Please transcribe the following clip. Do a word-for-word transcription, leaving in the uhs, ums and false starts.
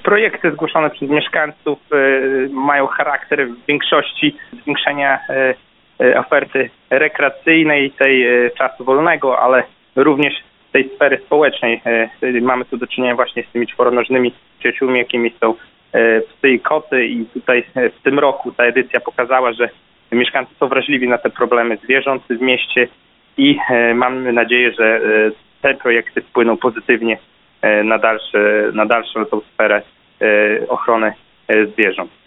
Projekty zgłoszone przez mieszkańców mają charakter w większości zwiększenia oferty rekreacyjnej, tej czasu wolnego, ale również tej sfery społecznej. Mamy tu do czynienia właśnie z tymi czworonożnymi przyjaciółmi, jakimi są psy i koty, i tutaj w tym roku ta edycja pokazała, że mieszkańcy są wrażliwi na te problemy zwierząt w mieście i mamy nadzieję, że te projekty wpłyną pozytywnie na dalsze, na dalszą tą sferę ochrony zwierząt.